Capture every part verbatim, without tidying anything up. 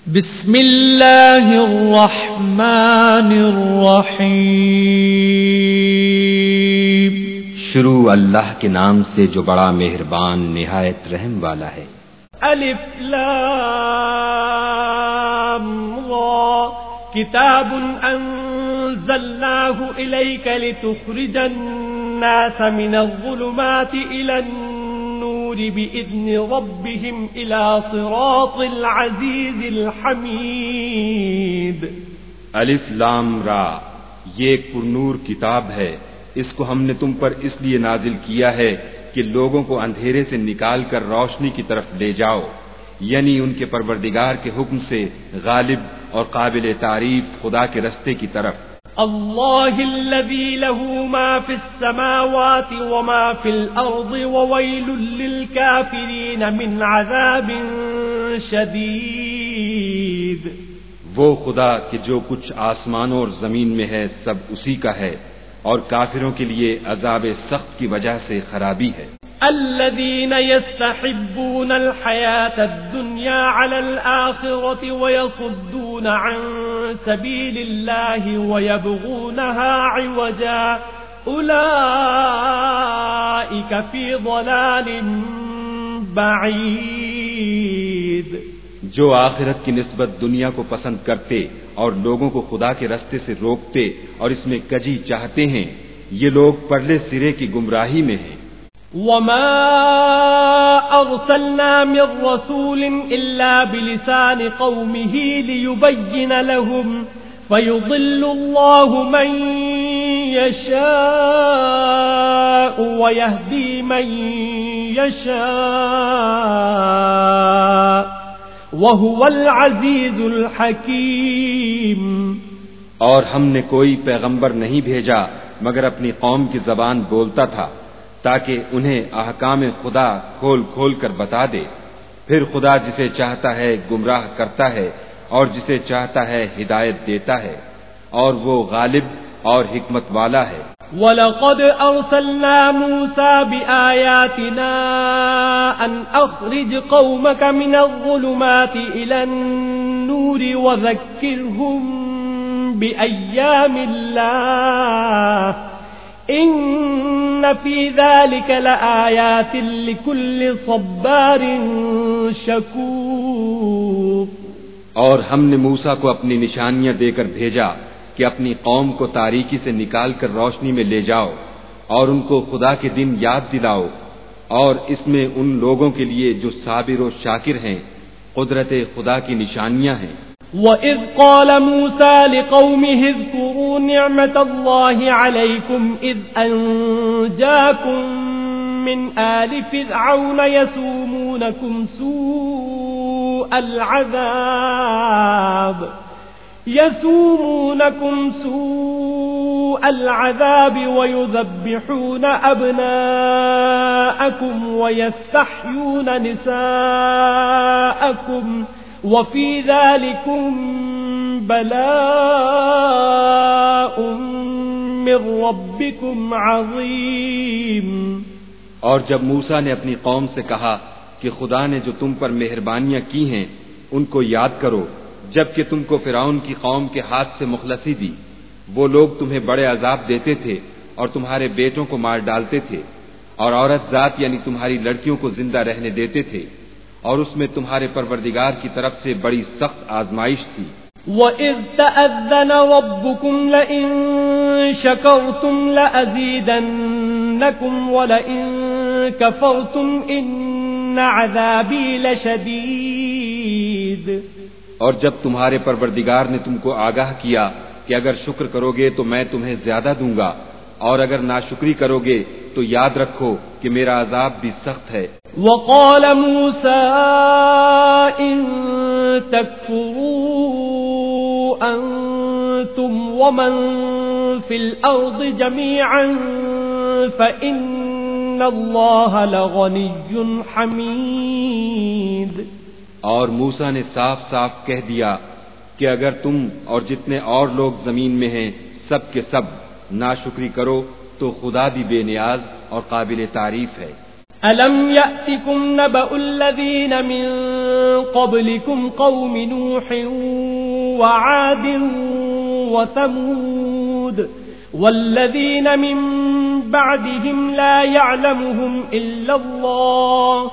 بسم اللہ الرحمن الرحیم۔ شروع اللہ کے نام سے جو بڑا مہربان نہایت رحم والا ہے۔ الف لام را کتاب انزلناه الیک لتخرج الناس من الظلمات الى النور بإذن ربهم الى صراط العزیز الحمید۔ الف لام را، یہ ایک پرنور کتاب ہے، اس کو ہم نے تم پر اس لیے نازل کیا ہے کہ لوگوں کو اندھیرے سے نکال کر روشنی کی طرف لے جاؤ، یعنی ان کے پروردگار کے حکم سے غالب اور قابل تعریف خدا کے رستے کی طرف۔ اللہ الذی له ما فی السماوات وما فی الارض وویل للکافرین من عذاب شدید۔ وہ خدا کہ جو کچھ آسمانوں اور زمین میں ہے سب اسی کا ہے، اور کافروں کے لیے عذاب سخت کی وجہ سے خرابی ہے۔ الذين يستحبون الحياة الدنيا على الآخرة ويصدون عن سبيل الله ويبغونها عوجا أولئك في ضلال بعيد۔ جو آخرت کی نسبت دنیا کو پسند کرتے اور لوگوں کو خدا کے رستے سے روکتے اور اس میں کجی چاہتے ہیں، یہ لوگ پرلے سرے کی گمراہی میں ہیں۔ وما أرسلنا من رسول إلا بلسان قومه ليبين لهم فيضل الله من يشاء ويهدي من يشاء وهو العزيز الحكيم۔ اور ہم نے کوئی پیغمبر نہیں بھیجا مگر اپنی قوم کی زبان بولتا تھا تاکہ انہیں احکام خدا کھول کھول کر بتا دے، پھر خدا جسے چاہتا ہے گمراہ کرتا ہے اور جسے چاہتا ہے ہدایت دیتا ہے، اور وہ غالب اور حکمت والا ہے۔ وَلَقَدْ أَرْسَلْنَا مُوسَى بِآيَاتِنَا أَنْ أَخْرِجْ قَوْمَكَ مِنَ الظُّلُمَاتِ إِلَى النُّورِ وَذَكِّرْهُمْ بِأَيَّامِ اللَّهِ إِنَّ فِي ذَلِكَ لَآيَاتٍ لِكُلِّ صَبَّارٍ شَكُورٍ۔ اور ہم نے موسیٰ کو اپنی نشانیاں دے کر بھیجا کہ اپنی قوم کو تاریکی سے نکال کر روشنی میں لے جاؤ اور ان کو خدا کے دن یاد دلاؤ، اور اس میں ان لوگوں کے لیے جو صابر و شاکر ہیں قدرت خدا کی نشانیاں ہیں۔ وَإِذْ قَالَ مُوسَى لِقَوْمِهِ اذْكُرُوا نِعْمَةَ اللَّهِ عَلَيْكُمْ إِذْ أَنْجَاكُمْ مِنْ آلِ فِرْعَوْنَ يَسُومُونَكُمْ سُوءَ الْعَذَابِ يَسُومُونَكُمْ سُوءَ الْعَذَابِ وَيُذَبِّحُونَ أَبْنَاءَكُمْ وَيَسْتَحْيُونَ نِسَاءَكُمْ وَفِي ذَلِكُمْ بَلَاءٌ مِّن رَّبِّكُمْ عَظِيمٌ۔ اور جب موسیٰ نے اپنی قوم سے کہا کہ خدا نے جو تم پر مہربانیاں کی ہیں ان کو یاد کرو، جبکہ تم کو فرعون کی قوم کے ہاتھ سے مخلصی دی، وہ لوگ تمہیں بڑے عذاب دیتے تھے اور تمہارے بیٹوں کو مار ڈالتے تھے، اور عورت ذات یعنی تمہاری لڑکیوں کو زندہ رہنے دیتے تھے، اور اس میں تمہارے پروردگار کی طرف سے بڑی سخت آزمائش تھی۔ وَإِذْ تَأَذَّنَ رَبُّكُمْ لَئِن شَكَرْتُمْ لَأَزِيدَنَّكُمْ وَلَئِن كَفَرْتُمْ إِنَّ عَذَابِي لَشَدِيدٌ۔ اور جب تمہارے پروردگار نے تم کو آگاہ کیا کہ اگر شکر کرو گے تو میں تمہیں زیادہ دوں گا، اور اگر ناشکری کرو گے تو یاد رکھو کہ میرا عذاب بھی سخت ہے۔ وَقَالَ مُوسَىٰ إِن تَكْفُرُوا أَنتُمْ وَمَن فِي الْأَرْضِ جَمِيعًا فَإِنَّ اللَّهَ لَغَنِيٌّ حَمِيدٌ۔ اور موسیٰ نے صاف صاف کہہ دیا کہ اگر تم اور جتنے اور لوگ زمین میں ہیں سب کے سب ناشکری کرو تو خدا بھی بے نیاز اور قابل تعریف ہے۔ أَلَمْ يَأْتِكُمْ نَبَأُ الَّذِينَ مِنْ قبلكم قوم نوح وعاد وثمود والذين من بعدهم لا يعلمهم إلا الله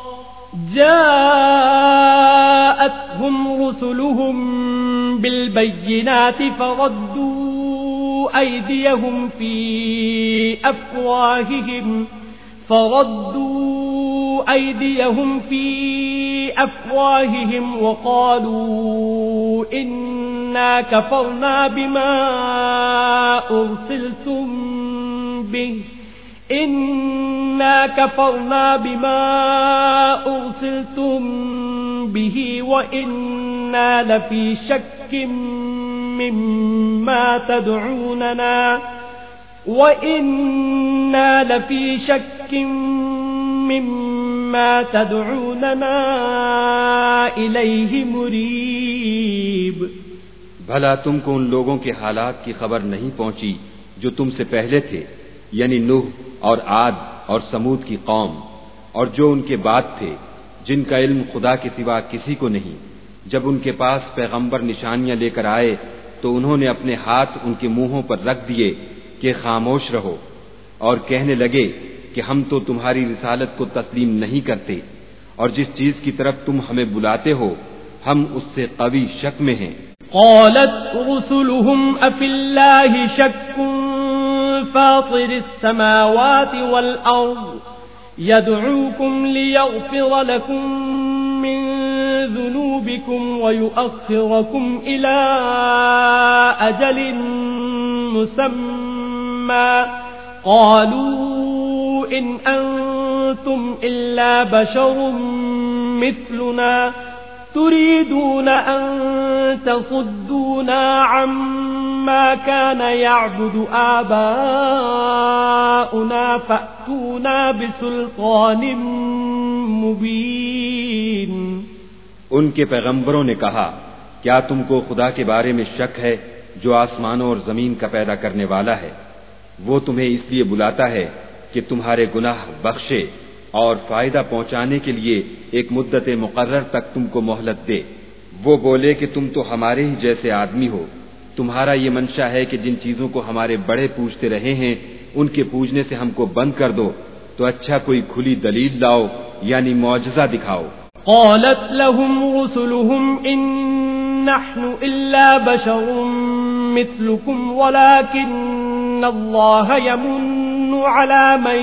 جاءتهم رسلهم بالبينات فردوا أيديهم في أفواههم فردوا أيديهم في أفواههم وقالوا إنا كفرنا بما أرسلتم به إنا كفرنا بما أرسلتم به وإنا لفي شك مما تدعوننا وإنا لفي شك مما تدعوننا إليه مريب. بھلا تم کو ان لوگوں کے حالات کی خبر نہیں پہنچی جو تم سے پہلے تھے، یعنی نوح اور عاد اور سمود کی قوم، اور جو ان کے بعد تھے جن کا علم خدا کے سوا کسی کو نہیں. جب ان کے پاس پیغمبر نشانیاں لے کر آئے تو انہوں نے اپنے ہاتھ ان کے منہوں پر رکھ دیے کہ خاموش رہو، اور کہنے لگے کہ ہم تو تمہاری رسالت کو تسلیم نہیں کرتے، اور جس چیز کی طرف تم ہمیں بلاتے ہو ہم اس سے قوی شک میں ہیں. قالت رسلهم أفي الله شك فاطر السماوات والأرض يدعوكم ليغفر لكم من ذنوبكم ويؤخركم إلى أجل مسمى قالوا إن أنتم إلا بشر مثلنا تريدون أن تصدونا عما كان يعبد آباؤنا فأتونا بسلطان مبين. ان کے پیغمبروں نے کہا کیا تم کو خدا کے بارے میں شک ہے جو آسمانوں اور زمین کا پیدا کرنے والا ہے؟ وہ تمہیں اس لیے بلاتا ہے کہ تمہارے گناہ بخشے اور فائدہ پہنچانے کے لیے ایک مدت مقرر تک تم کو مہلت دے. وہ بولے کہ تم تو ہمارے ہی جیسے آدمی ہو، تمہارا یہ منشا ہے کہ جن چیزوں کو ہمارے بڑے پوجتے رہے ہیں ان کے پوجنے سے ہم کو بند کر دو، تو اچھا کوئی کھلی دلیل لاؤ یعنی معجزہ دکھاؤ. قالت لهم رسلهم إن نحن إلا بشر مثلكم ولكن الله يمن على من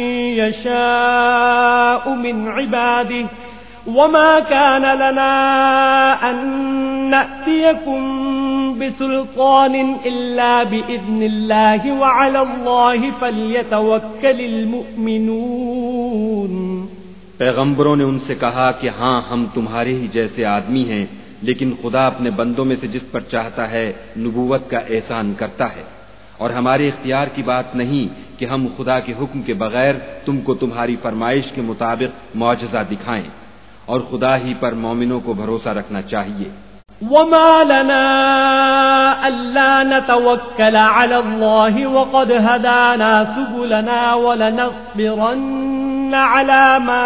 يشاء من عباده وما كان لنا أن نأتيكم بسلطان إلا بإذن الله وعلى الله فليتوكل المؤمنون. پیغمبروں نے ان سے کہا کہ ہاں ہم تمہارے ہی جیسے آدمی ہیں، لیکن خدا اپنے بندوں میں سے جس پر چاہتا ہے نبوت کا احسان کرتا ہے، اور ہمارے اختیار کی بات نہیں کہ ہم خدا کے حکم کے بغیر تم کو تمہاری فرمائش کے مطابق معجزہ دکھائیں، اور خدا ہی پر مومنوں کو بھروسہ رکھنا چاہیے. وما لنا ألا نتوكل على الله وقد هدانا سبلنا ولنصبرن على ما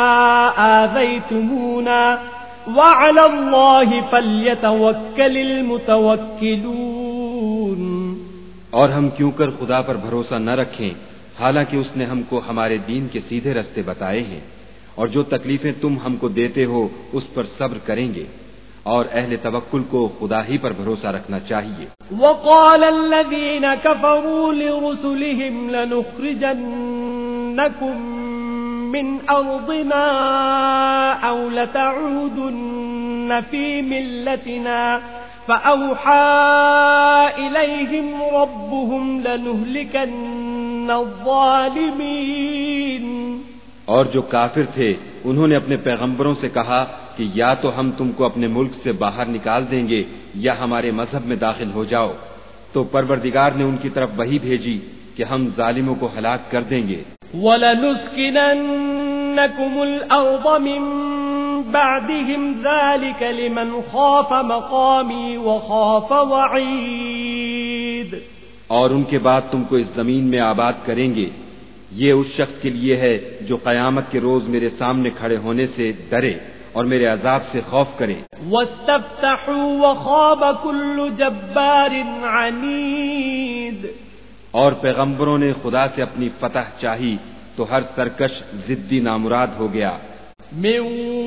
آذيتمونا وعلى الله فليتوكل المتوكلون. اور ہم کیوں کر خدا پر بھروسہ نہ رکھیں حالانکہ اس نے ہم کو ہمارے دین کے سیدھے رستے بتائے ہیں، اور جو تکلیفیں تم ہم کو دیتے ہو اس پر صبر کریں گے، اور اہل توکل کو خدا ہی پر بھروسہ رکھنا چاہیے. وقال الذين كفروا لرسلهم لنخرجنكم من أرضنا أو لتعودن في ملتنا فأوحى إليهم ربهم لنهلكن الظالمين. اور جو کافر تھے انہوں نے اپنے پیغمبروں سے کہا کہ یا تو ہم تم کو اپنے ملک سے باہر نکال دیں گے یا ہمارے مذہب میں داخل ہو جاؤ. تو پروردگار نے ان کی طرف وحی بھیجی کہ ہم ظالموں کو ہلاک کر دیں گے. وَلَنُسْكِنَنَّكُمُ الْأَرْضَ مِنْ بَعْدِهِمْ ذَلِكَ لِمَنْ خَافَ مَقَامِي وَخَافَ وَعِيدِ. اور ان کے بعد تم کو اس زمین میں آباد کریں گے، یہ اس شخص کے لیے ہے جو قیامت کے روز میرے سامنے کھڑے ہونے سے ڈرے اور میرے عذاب سے خوف کریں. واستفتحوا وخاب كل جبار عنید. اور پیغمبروں نے خدا سے اپنی فتح چاہی تو ہر سرکش ضدی نامراد ہو گیا. من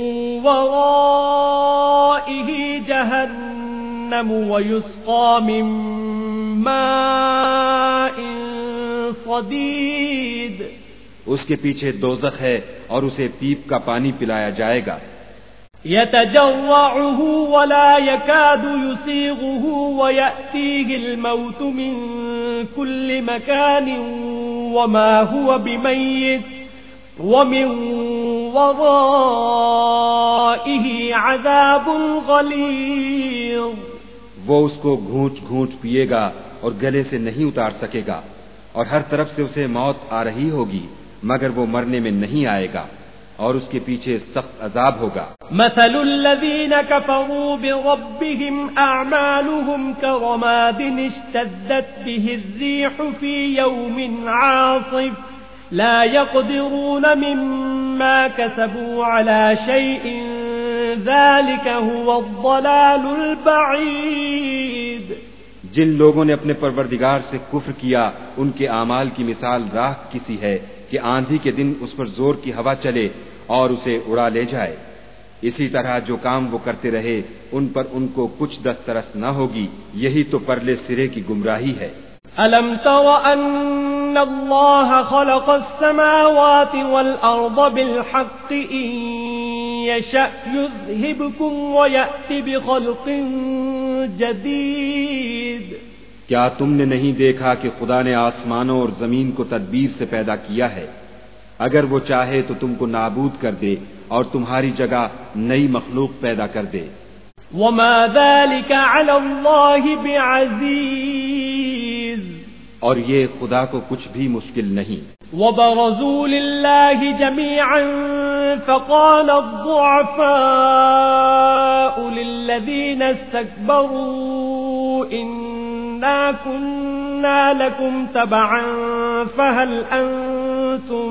ورائه جہنم ويسقى من ماء صدید. اس کے پیچھے دوزخ ہے اور اسے پیپ کا پانی پلایا جائے گا. يتجرعه ولا يكاد يسيغه ويأتيه الموت من كل مكان وما هو بميت ومن ورائه عذاب غليظ. وہ اس کو گھونٹ گھونٹ پیے گا اور گلے سے نہیں اتار سکے گا اور ہر طرف سے اسے موت آ رہی ہوگی مگر وہ مرنے میں نہیں آئے گا اور اس کے پیچھے سخت عذاب ہوگا. مثل الذين كفروا بربهم أعمالهم كرماد اشتدت به الريح في يوم عاصف لا يقدرون مما كسبوا على شيء ذلك هو الضلال البعيد. جن لوگوں نے اپنے پروردگار سے کفر کیا ان کے اعمال کی مثال راکھ کسی ہے کہ آندھی کے دن اس پر زور کی ہوا چلے اور اسے اڑا لے جائے. اسی طرح جو کام وہ کرتے رہے ان پر ان کو کچھ دسترس نہ ہوگی. یہی تو پرلے سرے کی گمراہی ہے. ألم تر أن الله خلق السماوات والأرض بالحق إن يشأ يذهبكم ويأتي بخلق جديد. کیا تم نے نہیں دیکھا کہ خدا نے آسمانوں اور زمین کو تدبیر سے پیدا کیا ہے؟ اگر وہ چاہے تو تم کو نابود کر دے اور تمہاری جگہ نئی مخلوق پیدا کر دے. وما ذلك على الله بعزيز. اور یہ خدا کو کچھ بھی مشکل نہیں. وبرزوا لله جميعا فقال الضعفاء للذين استكبروا إنا كنا لكم تبعا فهل أنتم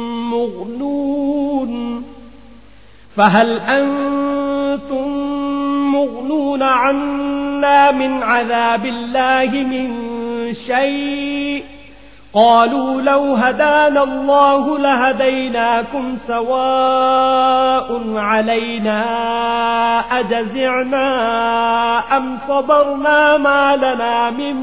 مغنون فهل أنتم مغنون عنا من عذاب الله من شيء قالوا لو هدانا الله لهديناكم سواء علينا أجزعنا أم صبرنا ما لنا من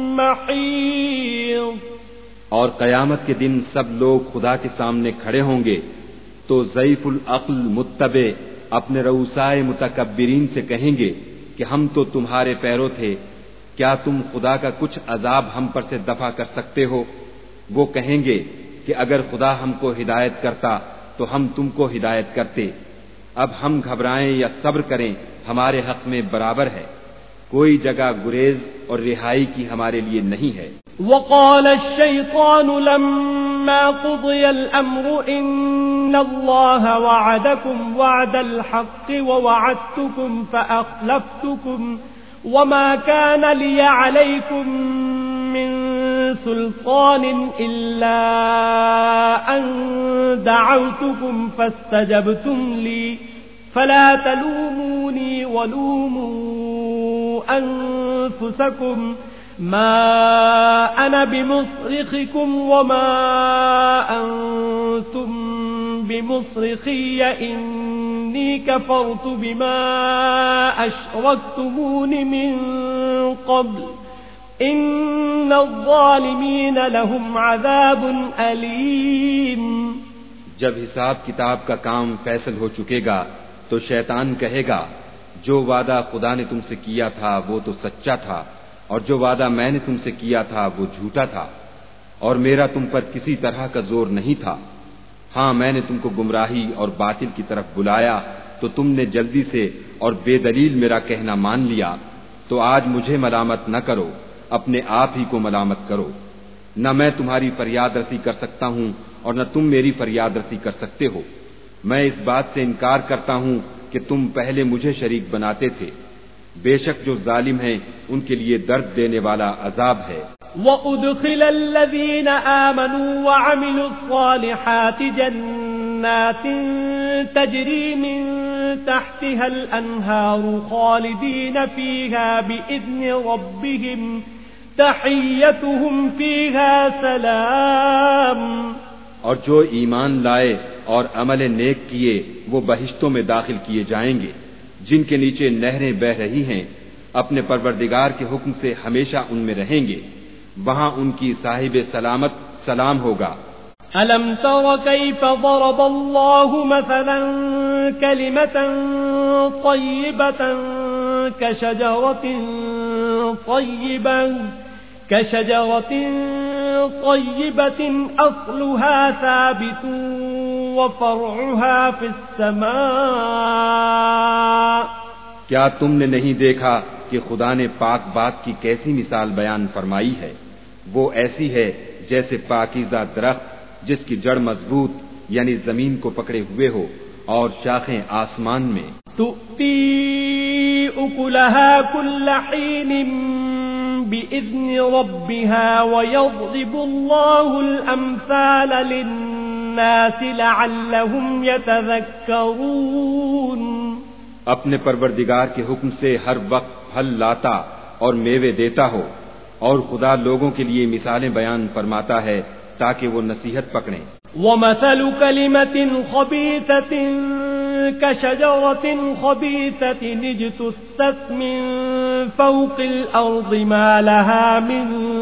محيص. اور قیامت کے دن سب لوگ خدا کے سامنے کھڑے ہوں گے تو ضعیف العقل متبع اپنے رؤسائے متکبرین سے کہیں گے کہ ہم تو تمہارے پیرو تھے، کیا تم خدا کا کچھ عذاب ہم پر سے دفع کر سکتے ہو؟ وہ کہیں گے کہ اگر خدا ہم کو ہدایت کرتا تو ہم تم کو ہدایت کرتے. اب ہم گھبرائیں یا صبر کریں ہمارے حق میں برابر ہے. کوئی جگہ گریز اور رہائی کی ہمارے لیے نہیں ہے. وقال الشيطان لما قضي الأمر إن الله وعدكم وعد الحق ووعدتكم فأخلفتكم وما كان لي عليكم من سلطان إلا أن دعوتكم فاستجبتم لي فلا تلوموني ولوموا أنفسكم ما أنا بمصرخكم وما أنتم بمصرخي إني كفرت بما أشركتمون من قبل إن الظالمين لهم عذاب أليم. جب حساب کتاب کا کام فیصل ہو چکے گا تو شیطان کہے گا جو وعدہ خدا نے تم سے کیا تھا وہ تو سچا تھا اور جو وعدہ میں نے تم سے کیا تھا وہ جھوٹا تھا اور میرا تم پر کسی طرح کا زور نہیں تھا. ہاں میں نے تم کو گمراہی اور باطل کی طرف بلایا تو تم نے جلدی سے اور بے دلیل میرا کہنا مان لیا. تو آج مجھے ملامت نہ کرو، اپنے آپ ہی کو ملامت کرو. نہ میں تمہاری فریاد رسی کر سکتا ہوں اور نہ تم میری فریاد رسی کر سکتے ہو. میں اس بات سے انکار کرتا ہوں کہ تم پہلے مجھے شریک بناتے تھے. بے شک جو ظالم ہیں ان کے لیے درد دینے والا عذاب ہے. وَأُدْخِلَ الَّذِينَ آمَنُوا وَعَمِلُوا الصَّالِحَاتِ جَنَّاتٍ تَجْرِي مِن تحتها الأنهار خالدين فيها بإذن ربهم تحيتهم فيها سلام. اور جو ایمان لائے اور عمل نیک کیے وہ بہشتوں میں داخل کیے جائیں گے جن کے نیچے نہریں بہ رہی ہیں، اپنے پروردگار کے حکم سے ہمیشہ ان میں رہیں گے، وہاں ان کی صاحب سلامت سلام ہوگا. أَلَمْ تَرَ كَيْفَ ضَرَبَ اللَّهُ مَثَلًا كَلِمَةً طَيِّبَةً كَشَجَرَةٍ طَيِّبَةٍ كَشَجَرَةٍ طَيِّبَةٍ أَصْلُهَا ثَابِتٌ وَفَرْعُهَا فِي السَّمَاءِ. کیا تم نے نہیں دیکھا کہ خدا نے پاک بات کی کیسی مثال بیان فرمائی ہے؟ وہ ایسی ہے جیسے پاکیزہ درخت جس کی جڑ مضبوط یعنی زمین کو پکڑے ہوئے ہو اور شاخیں آسمان میں. تؤتی اکلها کل حین بإذن ربها ويضرب الله الأمثال للناس لعلهم يتذكرون. اپنے پروردگار کے حکم سے ہر وقت پھل لاتا اور میوے دیتا ہو، اور خدا لوگوں کے لیے مثالیں بیان فرماتا ہے تاکہ وہ نصیحت پکڑیں. وَمَثَلُ كَلِمَةٍ خَبِيثَةٍ كَشَجَرَةٍ خَبِيثَةٍ اجْتُثَّتْ مِنْ فَوْقِ الْأَرْضِ مَا لَهَا مِنْ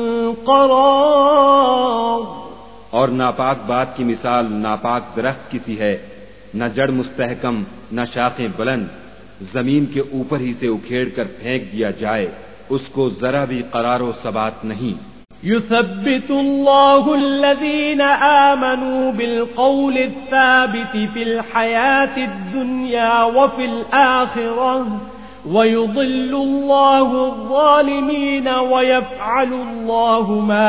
قَرَارٍ. اور ناپاک بات کی مثال ناپاک درخت کی سی ہے، نہ جڑ مستحکم نہ شاخیں بلند، زمین کے اوپر ہی سے اکھیڑ کر پھینک دیا جائے، اس کو ذرا بھی قرار و ثبات نہیں. يثبت الله الذين آمنوا بالقول الثابت في الحياة الدنيا وفي الآخرة ويضل الله الظالمين ويفعل الله ما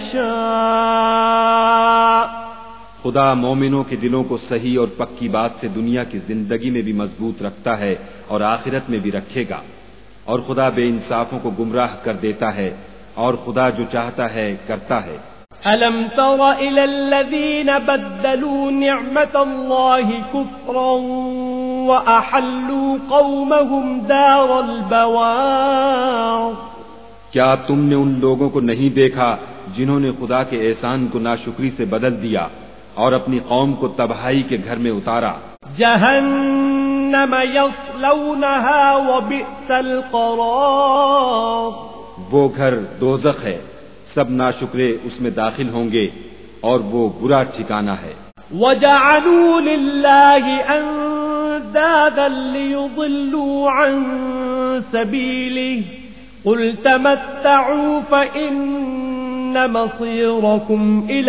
يشاء. خدا مومنوں کے دلوں کو صحیح اور پکی بات سے دنیا کی زندگی میں بھی مضبوط رکھتا ہے اور آخرت میں بھی رکھے گا، اور خدا بے انصافوں کو گمراہ کر دیتا ہے، اور خدا جو چاہتا ہے کرتا ہے. أَلَمْ تَرَ إِلَى الَّذِينَ بَدَّلُوا نِعْمَةَ اللَّهِ كُفْرًا وَأَحَلُّوا قَوْمَهُمْ دَارَ الْبَوَارِ. کیا تم نے ان لوگوں کو نہیں دیکھا جنہوں نے خدا کے احسان کو ناشکری سے بدل دیا اور اپنی قوم کو تباہی کے گھر میں اتارا؟ جہنم یصلونها وبئس القرار. وہ گھر دوزخ ہے، سب ناشکرے اس میں داخل ہوں گے اور وہ برا ٹھکانہ ہے. وَجَعَلُوا لِلَّهِ أَنْدَادًا لِيُضِلُّوا عَنْ سَبِيلِهِ قُلْ تَمَتَّعُوا فَإِنَّ مَصِيرَكُمْ إِلَى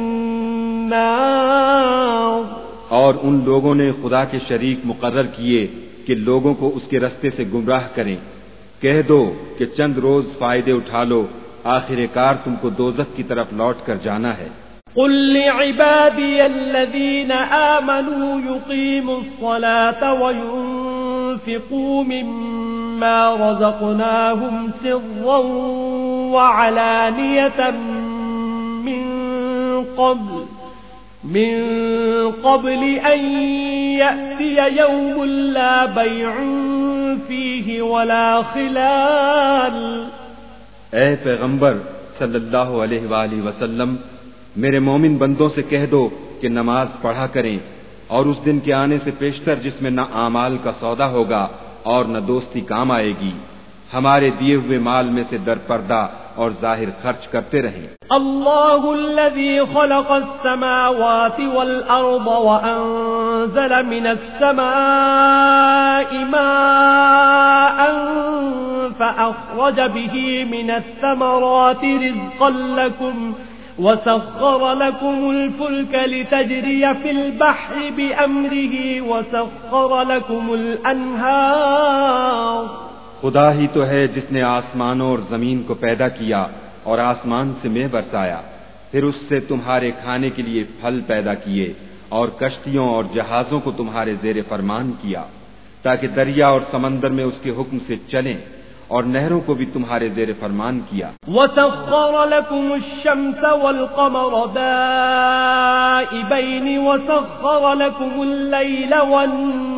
النَّارِ. اور ان لوگوں نے خدا کے شریک مقرر کیے کہ لوگوں کو اس کے رستے سے گمراہ کریں، کہہ دو کہ چند روز فائدے اٹھا لو، آخر کار تم کو دوزخ کی طرف لوٹ کر جانا ہے. قل لعبادي الذين آمنوا يقيموا الصلاة وينفقوا مما رزقناهم سرا وعلانية من قبل من قبل أن يأتي يوم لا بيع فيه ولا خلال. اے پیغمبر صلی اللہ علیہ وآلہ وسلم، میرے مومن بندوں سے کہہ دو کہ نماز پڑھا کریں، اور اس دن کے آنے سے پیشتر جس میں نہ اعمال کا سودا ہوگا اور نہ دوستی کام آئے گی، ہمارے دیے ہوئے مال میں سے در پردہ اور ظاہر خرچ کرتے رہیں. اللہ الذي خلق السماوات والأرض وأنزل من السماء ماء فأخرج به من الثمرات رزقا لكم وسخر لكم الفلك لتجري في البحر بأمره وسخر لكم الأنهار. خدا ہی تو ہے جس نے آسمانوں اور زمین کو پیدا کیا اور آسمان سے مے برسایا، پھر اس سے تمہارے کھانے کے لیے پھل پیدا کیے اور کشتیوں اور جہازوں کو تمہارے زیر فرمان کیا تاکہ دریا اور سمندر میں اس کے حکم سے چلیں، اور نہروں کو بھی تمہارے زیر فرمان کیا. وَسَخَّرَ لَكُمُ الشَّمْسَ وَالْقَمَرَ دَائِبَيْنِ وَسَخَّرَ لَكُمُ اللَّيْلَ وَالنَّهَارَ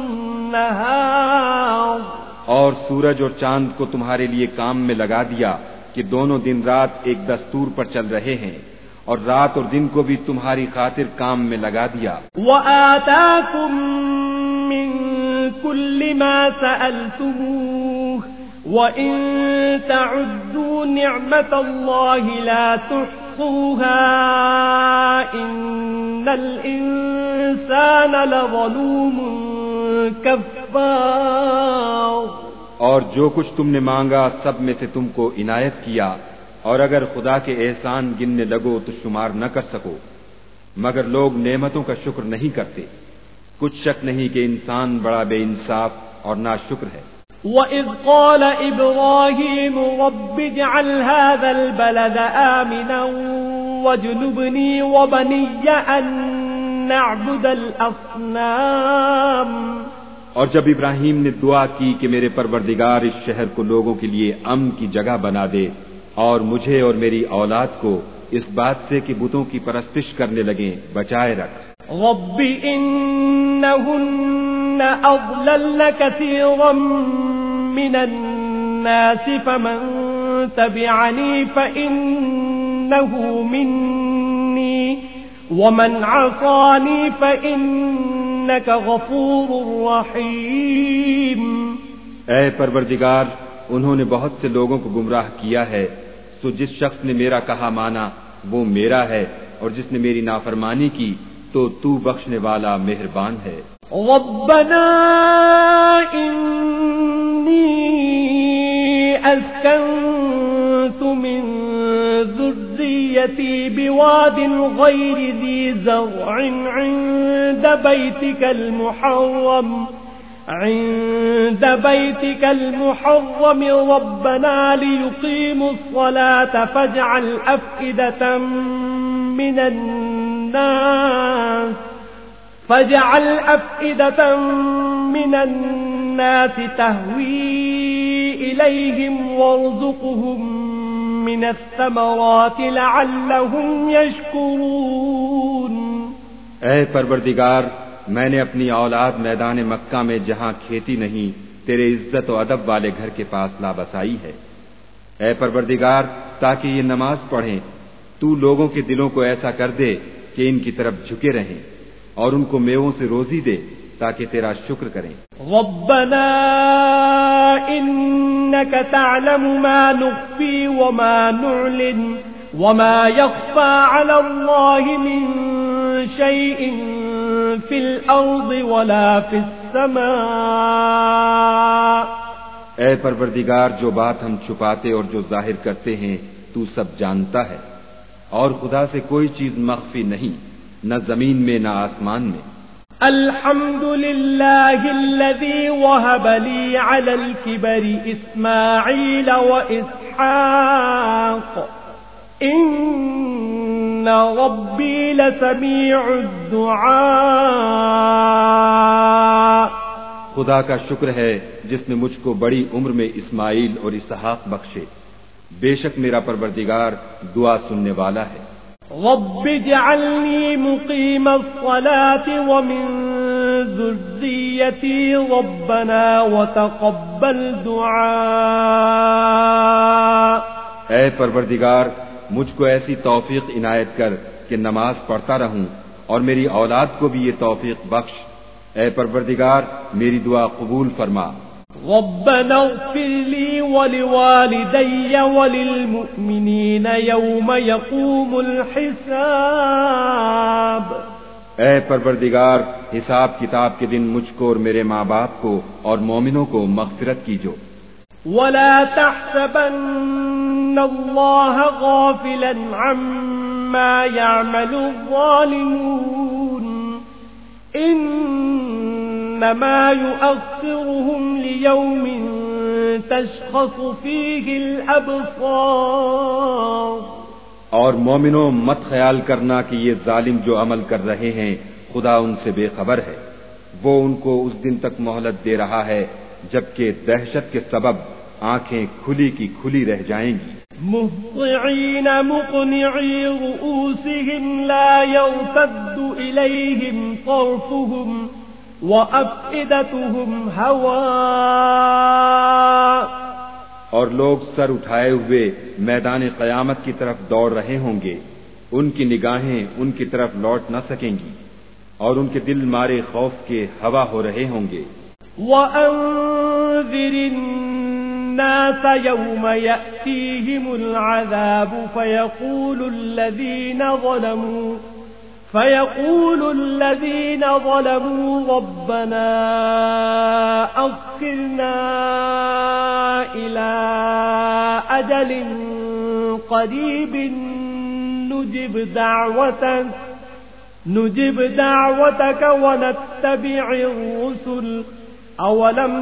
والنهار اور سورج اور چاند کو تمہارے لیے کام میں لگا دیا کہ دونوں دن رات ایک دستور پر چل رہے ہیں، اور رات اور دن کو بھی تمہاری خاطر کام میں لگا دیا۔ وآتاكم من كل ما سألتموه وإن تعدوا نعمة الله لا تحصوها إن الإنسان لظلوم كفار۔ اور جو کچھ تم نے مانگا سب میں سے تم کو عنایت کیا، اور اگر خدا کے احسان گننے لگو تو شمار نہ کر سکو، مگر لوگ نعمتوں کا شکر نہیں کرتے۔ کچھ شک نہیں کہ انسان بڑا بے انصاف اور ناشکر ہے۔ وَإِذْ قَالَ إِبْرَاهِيمُ رَبِّ اجْعَلْ هَذَا الْبَلَدَ آمِنًا وَاجْنُبْنِي وَبَنِيَّ أَن نَّعْبُدَ الْأَصْنَامَ۔ اور جب ابراہیم نے دعا کی کہ میرے پروردگار اس شہر کو لوگوں کے لیے امن کی جگہ بنا دے، اور مجھے اور میری اولاد کو اس بات سے کہ بتوں کی پرستش کرنے لگیں بچائے رکھ۔ رب إنهن أضللن كثيرا من الناس فمن تبعني فإنه مني ومن عصاني فإنك غفور رحيم۔ اے پروردگار، انہوں نے بہت سے لوگوں کو گمراہ کیا ہے، سو جس شخص نے میرا کہا مانا وہ میرا ہے، اور جس نے میری نافرمانی کی تو تو بخشنے والا مہربان ہے۔ ربنا انی اسکنت من ذریتی بواد غیر ذی زرع عند بیتک المحرم عند بيتك المحرم ربنا ليقيموا الصلاة فاجعل أفئدة من الناس فاجعل أفئدة من الناس تهوي إليهم وارزقهم من الثمرات لعلهم يشكرون۔ اے پروردگار، میں نے اپنی اولاد میدان مکہ میں جہاں کھیتی نہیں تیرے عزت و ادب والے گھر کے پاس لا بسائی ہے۔ اے پروردگار، تاکہ یہ نماز پڑھیں تو لوگوں کے دلوں کو ایسا کر دے کہ ان کی طرف جھکے رہیں، اور ان کو میووں سے روزی دے تاکہ تیرا شکر کریں۔ ربنا انك تعلم ما نخفي وما نعلن وما يخفى على الله من شيء في الأرض ولا في السماء۔ اے پروردگار، جو بات ہم چھپاتے اور جو ظاہر کرتے ہیں تو سب جانتا ہے، اور خدا سے کوئی چیز مخفی نہیں، نہ زمین میں نہ آسمان میں۔ الحمد لله الذي وهب لي على الكبر إسماعيل وإسحاق إن ربي لسميع الدعاء۔ خدا کا شکر ہے جس نے مجھ کو بڑی عمر میں اسماعیل اور اسحاق بخشے، بے شک میرا پروردگار دعا سننے والا ہے۔ رب اجعلني مقيم الصلاة ومن ذريتي ربنا وتقبل دعاء۔ اے پروردگار، مجھ کو ایسی توفیق عنایت کر کہ نماز پڑھتا رہوں، اور میری اولاد کو بھی یہ توفیق بخش۔ اے پروردگار، میری دعا قبول فرما۔ ربنا اغفر لي ولوالدي وللمؤمنين يوم يقوم الحساب۔ اے پروردگار، حساب کتاب کے دن مجھ کو اور میرے ماں باپ کو اور مومنوں کو مغفرت کیجو۔ ولا تحسبن الله غافلا عما يعمل الظالمون إنما يؤخرهم ليوم تشخص فيه الأبصار۔ اور مومنوں، مت خیال کرنا کہ یہ ظالم جو عمل کر رہے ہیں خدا ان سے بے خبر ہے، وہ ان کو اس دن تک مہلت دے رہا ہے جبکہ دہشت کے سبب آنکھیں کھلی کی کھلی رہ جائیں گی۔ مهطعين مقنعي رؤوسهم لا يرتد إليهم طرفهم وأفئدتهم هواء اور لوگ سر اٹھائے ہوئے میدان قیامت کی طرف دوڑ رہے ہوں گے، ان کی نگاہیں ان کی طرف لوٹ نہ سکیں گی اور ان کے دل مارے خوف کے ہوا ہو رہے ہوں گے۔ وَأَنذِرِ النَّاسَ يَوْمَ يَأْتِيهِمُ الْعَذَابُ فَيَقُولُ الَّذِينَ ظَلَمُوا فَيَقُولُ الَّذِينَ ظَلَمُوا رَبَّنَا أَخِّرْنَا إِلَى أَجَلٍ قَرِيبٍ نُجِبْ دَعْوَتَكَ نجب دعوتك ونتبع الرسل أولم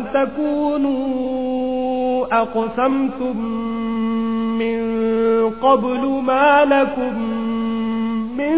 تكونوا أقسمتم من قبل ما لكم من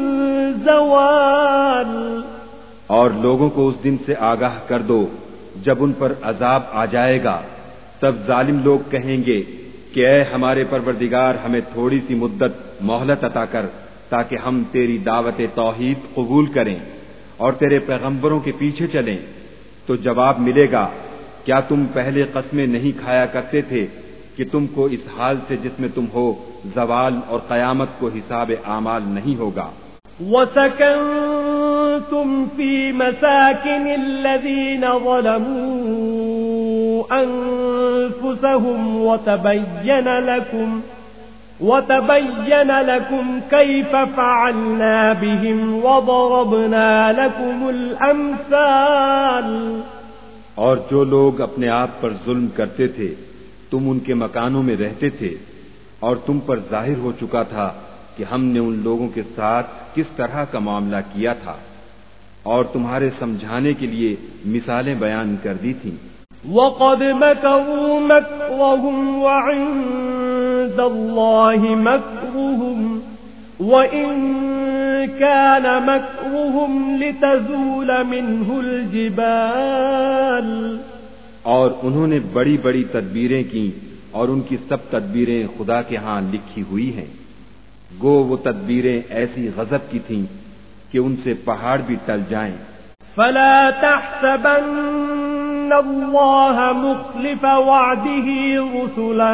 زوال۔ اور لوگوں کو اس دن سے آگاہ کر دو جب ان پر عذاب آ جائے گا، تب ظالم لوگ کہیں گے کہ اے ہمارے پروردگار، ہمیں تھوڑی سی مدت مہلت عطا کر تاکہ ہم تیری دعوت توحید قبول کریں اور تیرے پیغمبروں کے پیچھے چلیں۔ تو جواب ملے گا، کیا تم پہلے قسمیں نہیں کھایا کرتے تھے کہ تم کو اس حال سے جس میں تم ہو زوال اور قیامت کو حساب اعمال نہیں ہوگا۔ وَسَكَنْتُمْ فِي مَسَاكِنِ الَّذِينَ ظَلَمُوا أَنفُسَهُمْ وَتَبَيَّنَ لَكُمْ وَتَبَيَّنَ لَكُمْ كَيْفَ فَعَلْنَا بِهِمْ وَضَرَبْنَا لَكُمُ الْأَمْثَالَ۔ اور جو لوگ اپنے آپ پر ظلم کرتے تھے تم ان کے مکانوں میں رہتے تھے اور تم پر ظاہر ہو چکا تھا کہ ہم نے ان لوگوں کے ساتھ کس طرح کا معاملہ کیا تھا اور تمہارے سمجھانے کے لیے مثالیں بیان کر دی تھیں۔ وَقَدْ مَكَرُوا مَكْرَهُمْ وَعِندَ اللَّهِ مَكْرُهُمْ وَإِن كَانَ مَكْرُهُمْ لِتَزُولَ مِنْهُ الْجِبَالُ۔ اور انہوں نے بڑی بڑی تدبیریں کی اور ان کی سب تدبیریں خدا کے ہاں لکھی ہوئی ہیں، گو وہ تدبیریں ایسی غضب کی تھیں کہ ان سے پہاڑ بھی ٹل جائیں۔ فَلَا تَحْسَبَنَّ اللَّهَ مُخْلِفَ وَعْدِهِ رُسُلَهُ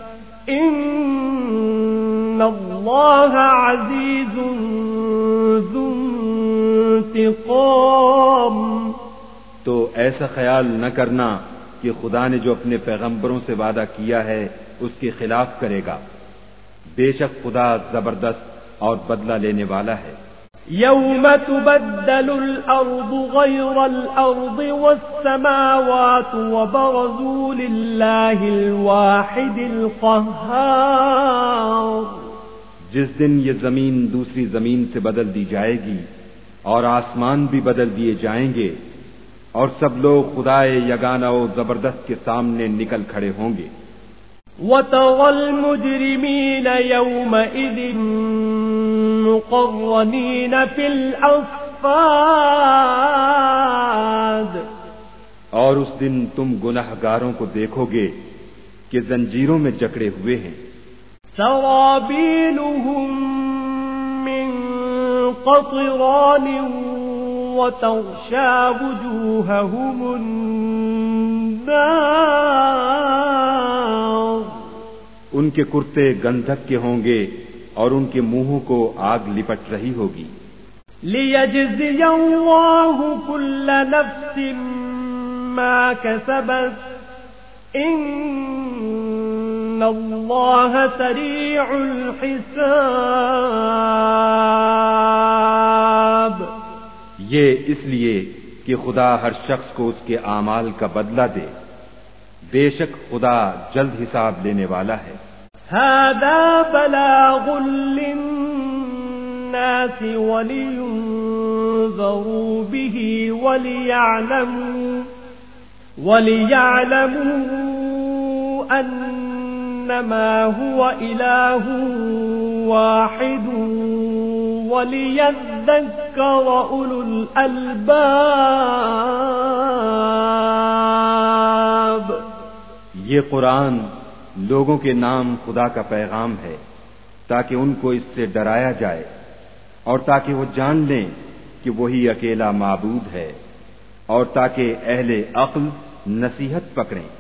إِنَّ اللَّهَ عَزِيزٌ ذُو انتقام۔ تو ایسا خیال نہ کرنا کہ خدا نے جو اپنے پیغمبروں سے وعدہ کیا ہے اس کے خلاف کرے گا، بے شک خدا زبردست اور بدلہ لینے والا ہے۔ يَوْمَ تُبَدَّلُ الْأَرْضُ غَيْرَ الْأَرْضِ وَالسَّمَاوَاتُ وَبَرَزُوا لِلَّهِ الْوَاحِدِ الْقَهَّارِ۔ جس دن یہ زمین دوسری زمین سے بدل دی جائے گی اور آسمان بھی بدل دیے جائیں گے اور سب لوگ خدائے یگانہ و زبردست کے سامنے نکل کھڑے ہوں گے۔ وَتَرَى الْمُجْرِمِينَ يَوْمَئِذٍ مُقَرَّنِينَ فِي الْأَصْفَادِ۔ اور اس دن تم گنہگاروں کو دیکھو گے کہ زنجیروں میں جکڑے ہوئے ہیں۔ سَرَابِيلُهُم مِّن قَطِرَانٍ وَتَغْشَىٰ وُجُوهَهُمُ النَّارُ۔ ان کے کرتے گندھک کے ہوں گے اور ان کے منہوں کو آگ لپٹ رہی ہوگی۔ لِيَجْزِيَ اللَّهُ كُلَّ نَفْسٍ مَا كَسَبَتْ إِنَّ اللَّهَ سَرِيعُ الْحِسَابِ۔ یہ اس لیے کہ خدا ہر شخص کو اس کے اعمال کا بدلہ دے، بے شک خدا جلد حساب لینے والا ہے۔ هَذَا بَلَاغٌ لِلنَّاسِ وَلِيُنذَرُوا بِهِ وَلِيَعْلَمُوا وَلِيَعْلَمُوا أَنَّمَا هُوَ إِلَٰهٌ وَاحِدٌ وَلِيَذَّكَّرَ أُولُو الْأَلْبَابِ۔ یہ قرآن لوگوں کے نام خدا کا پیغام ہے تاکہ ان کو اس سے ڈرایا جائے اور تاکہ وہ جان لیں کہ وہی اکیلا معبود ہے، اور تاکہ اہل عقل نصیحت پکڑیں۔